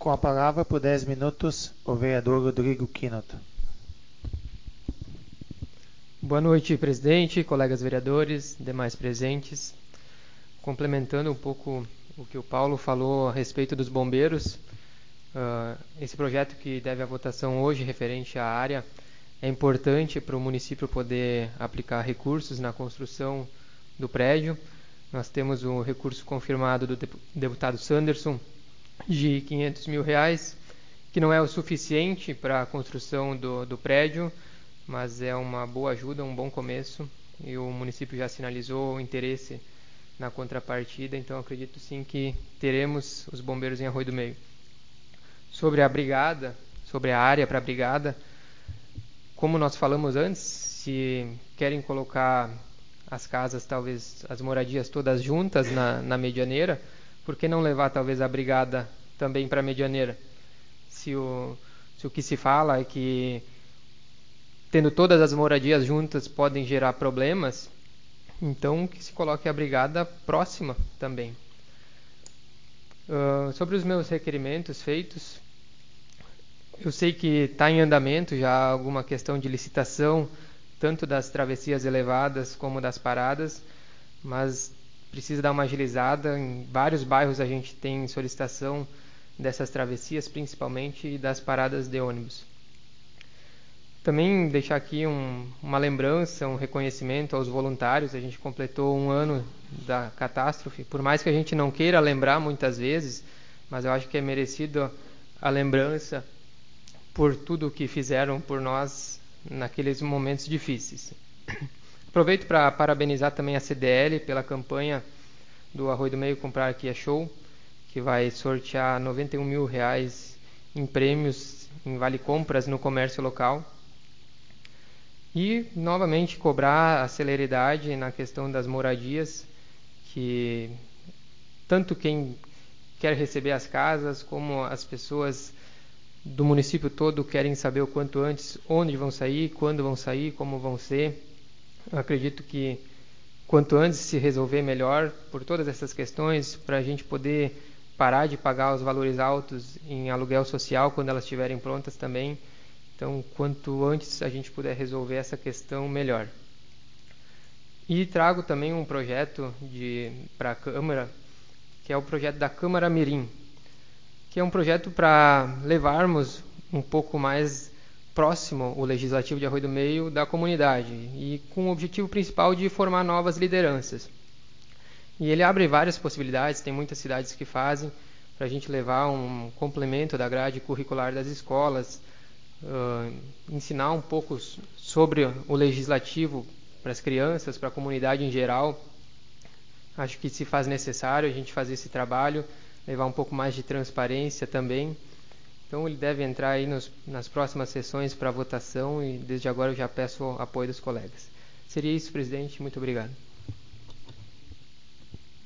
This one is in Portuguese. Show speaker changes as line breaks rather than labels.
Com a palavra, por 10 minutos, o vereador Rodrigo Quinoto.
Boa noite, presidente, colegas vereadores, demais presentes. Complementando um pouco o que o Paulo falou a respeito dos bombeiros, esse projeto que deve à votação hoje, referente à área, é importante para o município poder aplicar recursos na construção do prédio. Nós temos o recurso confirmado do deputado Sanderson de R$500 mil, que não é o suficiente para a construção do prédio, mas é uma boa ajuda, um bom começo, e o município já sinalizou o interesse na contrapartida, então acredito sim que teremos os bombeiros em Arroio do Meio. Sobre a brigada, sobre a área para a brigada, como nós falamos antes, se querem colocar as casas, talvez as moradias todas juntas na medianeira, por que não levar talvez a brigada também para a medianeira? Se o que se fala é que tendo todas as moradias juntas podem gerar problemas, então que se coloque a brigada próxima também. Sobre os meus requerimentos feitos, eu sei que está em andamento já alguma questão de licitação, tanto das travessias elevadas como das paradas, mas precisa dar uma agilizada. Em vários bairros a gente tem solicitação dessas travessias, principalmente, e das paradas de ônibus. Também deixar aqui uma lembrança, um reconhecimento aos voluntários. A gente completou 1 ano da catástrofe. Por mais que a gente não queira lembrar muitas vezes, mas eu acho que é merecido a lembrança por tudo o que fizeram por nós naqueles momentos difíceis. Aproveito para parabenizar também a CDL pela campanha do Arroio do Meio Comprar Aqui é Show, que vai sortear R$91 mil em prêmios em vale compras no comércio local. E, novamente, cobrar a celeridade na questão das moradias, que tanto quem quer receber as casas, como as pessoas do município todo querem saber o quanto antes onde vão sair, quando vão sair, como vão ser. Eu acredito que quanto antes se resolver melhor por todas essas questões, para a gente poder parar de pagar os valores altos em aluguel social quando elas estiverem prontas também. Então, quanto antes a gente puder resolver essa questão, melhor. E trago também um projeto para a Câmara, que é o projeto da Câmara Mirim, que é um projeto para levarmos um pouco mais próximo o Legislativo de Arroio do Meio da comunidade, e com o objetivo principal de formar novas lideranças. E ele abre várias possibilidades, tem muitas cidades que fazem, para a gente levar um complemento da grade curricular das escolas, ensinar um pouco sobre o legislativo para as crianças, para a comunidade em geral. Acho que se faz necessário a gente fazer esse trabalho, levar um pouco mais de transparência também. Então ele deve entrar aí nas próximas sessões para votação, e desde agora eu já peço o apoio dos colegas. Seria isso, presidente. Muito obrigado.